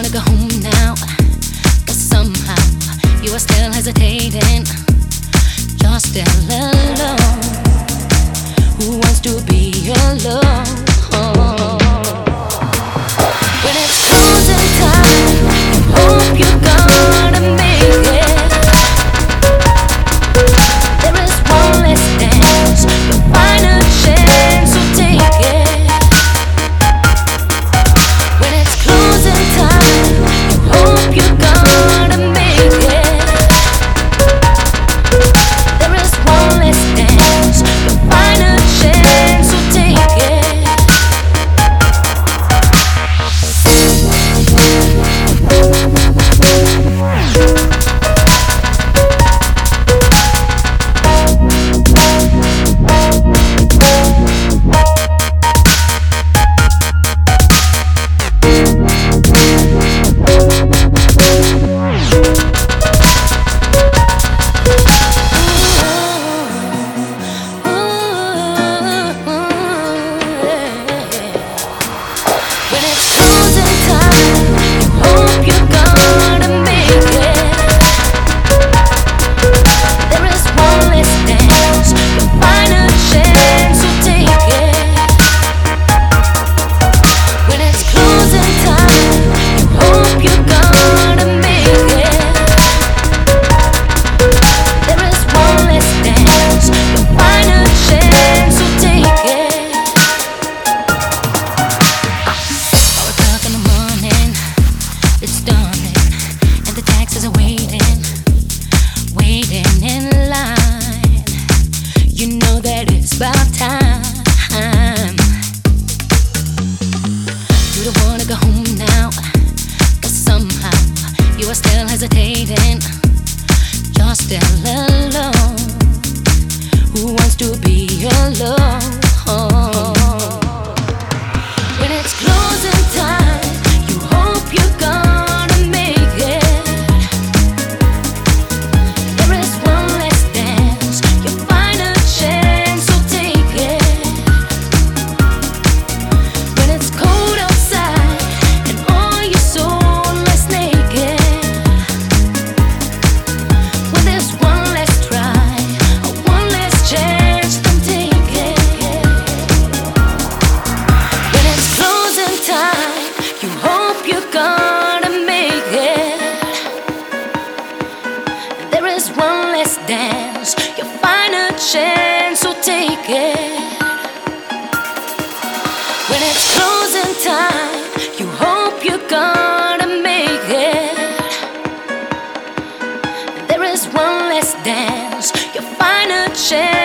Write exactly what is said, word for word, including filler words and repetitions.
wanna go home now, 'cause somehow you are still hesitating. You're still alone. Who wants to be alone? When it's closing time, you hope you're gonna make it. There is one less dance, you'll find a chance, so take it. When it's closing time, you hope you're gonna make it. There is one less dance, you'll find a chance, so take it. Dance, you'll find a chance, so take it. When it's closing time, you hope you're gonna make it. There is one less dance, you'll find a chance.